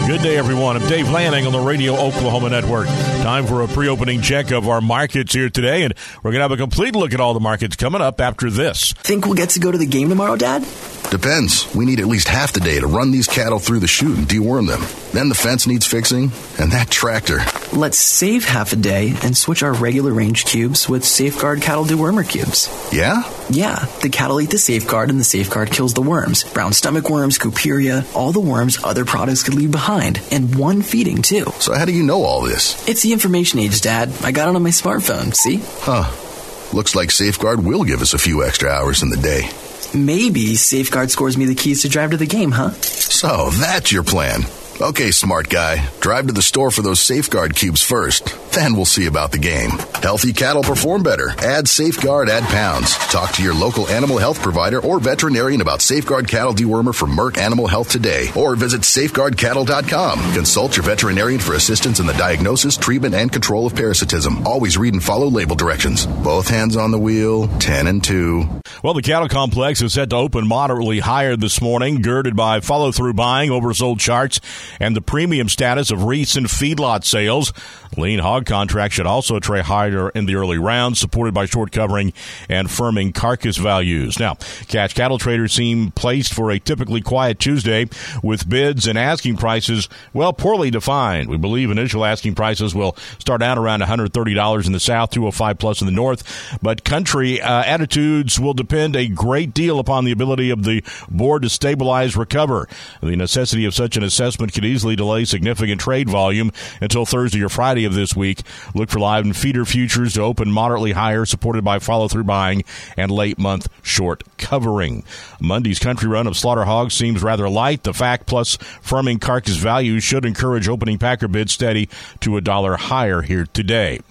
Good day, everyone. I'm Dave Lanning on the Radio Oklahoma Network. Time for a pre-opening check of our markets here today, and we're going to have a complete look at all the markets coming up after this. Think we'll get to go to the game tomorrow, Dad? Depends. We need at least half the day to run these cattle through the chute and deworm them. Then the fence needs fixing, and that tractor. Let's save half a day and switch our regular range cubes with Safeguard Cattle Dewormer cubes. Yeah? Yeah, the cattle eat the Safeguard, and the Safeguard kills the worms. Brown stomach worms, Cuperia, all the worms other products could leave behind. And one feeding, too. So how do you know all this? It's the information age, Dad. I got it on my smartphone, see? Huh. Looks like Safeguard will give us a few extra hours in the day. Maybe Safeguard scores me the keys to drive to the game, huh? So that's your plan. Okay, smart guy. Drive to the store for those Safeguard cubes first. Then we'll see about the game. Healthy cattle perform better. Add Safeguard, add pounds. Talk to your local animal health provider or veterinarian about Safeguard Cattle Dewormer from Merck Animal Health today. Or visit safeguardcattle.com. Consult your veterinarian for assistance in the diagnosis, treatment, and control of parasitism. Always read and follow label directions. Both hands on the wheel, 10 and 2. Well, the cattle complex is set to open moderately higher this morning, girded by follow-through buying, oversold charts, and the premium status of recent feedlot sales. Lean hog contracts should also trade higher in the early rounds, supported by short covering and firming carcass values. Now, cash cattle traders seem placed for a typically quiet Tuesday with bids and asking prices, well, poorly defined. We believe initial asking prices will start out around $130 in the south, $205 plus in the north, but country attitudes will depend a great deal upon the ability of the board to stabilize, recover. The necessity of such an assessment could easily delay significant trade volume until Thursday or Friday of this week. Look for live and feeder futures to open moderately higher, supported by follow-through buying and late-month short covering. Monday's country run of slaughter hogs seems rather light. The fact plus firming carcass values should encourage opening packer bids steady to $1 higher here today.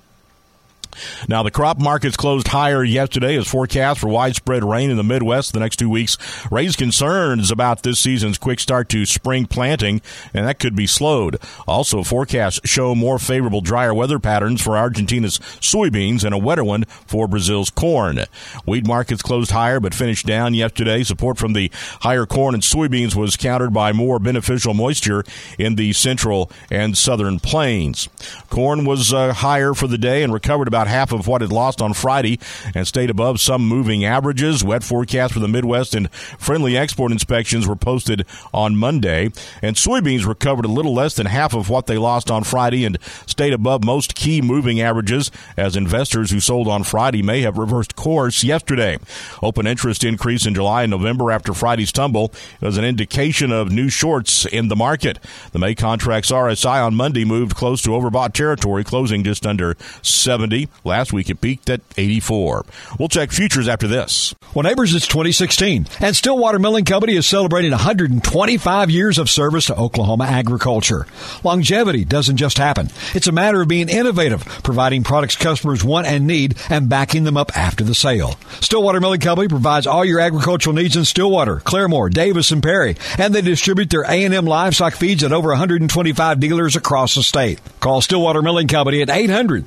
Now, the crop markets closed higher yesterday as forecast for widespread rain in the Midwest the next 2 weeks raised concerns about this season's quick start to spring planting, and that could be slowed. Also, forecasts show more favorable drier weather patterns for Argentina's soybeans and a wetter one for Brazil's corn. Wheat markets closed higher but finished down yesterday. Support from the higher corn and soybeans was countered by more beneficial moisture in the central and southern plains. Corn was higher for the day and recovered about half of what it lost on Friday and stayed above some moving averages. Wet forecasts for the Midwest and friendly export inspections were posted on Monday. And soybeans recovered a little less than half of what they lost on Friday and stayed above most key moving averages, as investors who sold on Friday may have reversed course yesterday. Open interest increase in July and November after Friday's tumble was an indication of new shorts in the market. The May contracts RSI on Monday moved close to overbought territory, closing just under 70. Last week it peaked at 84. We'll check futures after this. Well, neighbors, it's 2016, and Stillwater Milling Company is celebrating 125 years of service to Oklahoma agriculture. Longevity doesn't just happen. It's a matter of being innovative, providing products customers want and need, and backing them up after the sale. Stillwater Milling Company provides all your agricultural needs in Stillwater, Claremore, Davis, and Perry, and they distribute their A&M livestock feeds at over 125 dealers across the state. Call Stillwater Milling Company at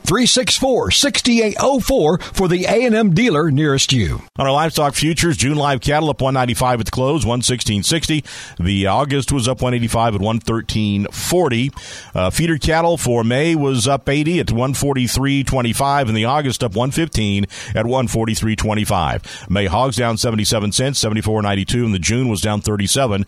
800-364-6804 for the A&M dealer nearest you. On our livestock futures, June live cattle up 195 at the close, 116.60. The August was up 185 at 113.40. Feeder cattle for May was up 80 at 143.25, and the August up 115 at 143.25. May hogs down 77 cents, 74.92, and the June was down 37,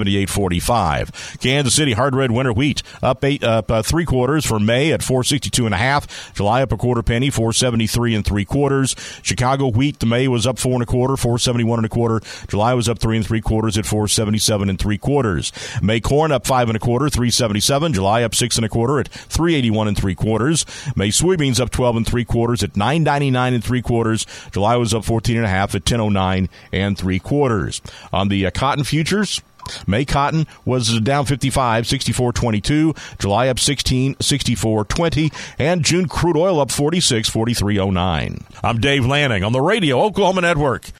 78.45. Kansas City hard red winter wheat up 3 quarters for May at 462.5. July up a quarter penny, 473 3/4. Chicago wheat, the May was up 4 1/4, 471 1/4. July was up 3 3/4 at 477 3/4. May corn up 5 1/4, 377. July up 6 1/4 at 381 3/4. May soybeans up 12 3/4 at 999 3/4. July was up 14 1/2 at 1009 3/4. On the cotton futures, May cotton was down 55, 64.22. July up 16, 64.20. And June crude oil up 46, 43.09. I'm Dave Lanning on the Radio Oklahoma Network.